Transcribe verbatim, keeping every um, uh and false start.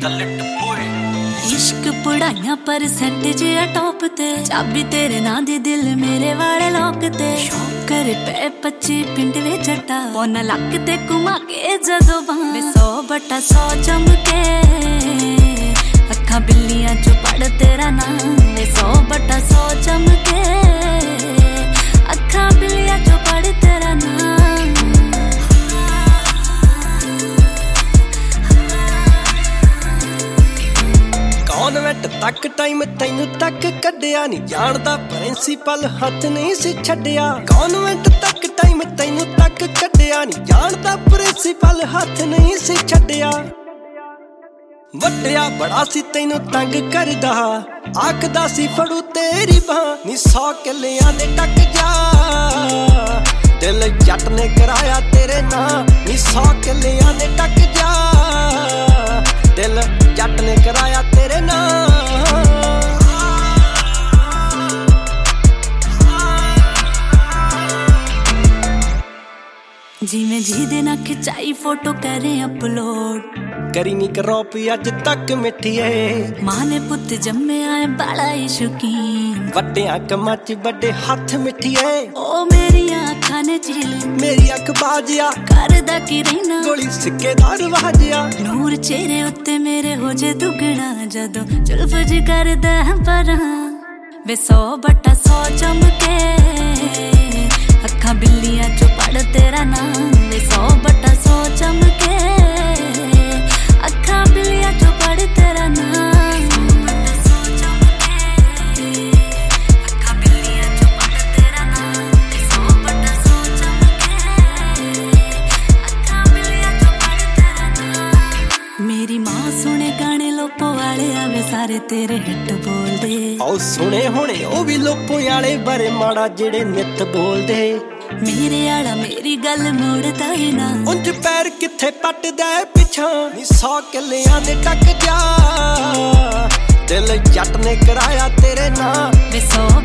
इश्क पढ़ाइया परसेंट जिया टॉप ते चाबी तेरे ना दी दिल मेरे वाले लॉक ते कर पे पच्ची पिंड वे जट्टा पौना लक ते घुमा के जदों बावे सौ बटा सौ चमके अखा बिल्लियां चो पढ़ तेरा नाम वे सौ बटा सौ चमके अखा बिल्लियां चो पढ़ तेरा नाम। कॉन्वेंट तक टाइम तैनू तक कढ़िया नहीं जानदा प्रिंसीपल हाथ नहीं सी छड्डिया कॉन्वेंट तक टाइम तैनू तक कढ़िया नहीं जानदा प्रिंसीपल हाथ नहीं सी छड्डिया वड्डिया बड़ा सी तैनू तंग करदा आखदा सी फड़ू तेरी बां नी सौ किलियां दे टक जा दिल जट ने कराया तेरे नाम नी सौ किलियां दे टक जा दिल जट ने कराया तेरे नाम। जिवें जी दे ना खिंचाई फोटो करे अपलोड करी नी क्रॉप अज तक मिठिए मां ने पुत जम्मे आए बड़ा ही शौकीन वड्डियां कमां च बड़े हाथ मिठिए ओ मेरी अखां ने झील मेरी अख बाजिया करदा की रहना गोली सिक्के दा रवाजिया नूर चेहरे उत्ते मेरे हो जे दुगना जदों जुल्फ जी करदा परां वे सौ बटा सौ चमके अखा बिल्लियां चो पढ़ तेरा नाम वे सौ बटा सौ चमके अखा बिल्लियां चो पढ़ तेरा नाम सौ चमके अखा बिल्लियां चो पढ़ तेरा नाम वे सौ बटा सौ चमके अखा बिल्लियां चो पढ़ तेरा नाम। मेरी मां सुने गाने लोपो वाले आवे सारे तेरे हिट बोलदे आओ सुने होने ओ भी लोपो वाले बारे माड़ा जेड़े नित बोलदे मेरे आला मेरी गल मोड़दा ही ना उंज पैर किथे पटदा पिछा नी सौ किलियां दे टक जा दिल जट ने कराया तेरे नाम वे सौ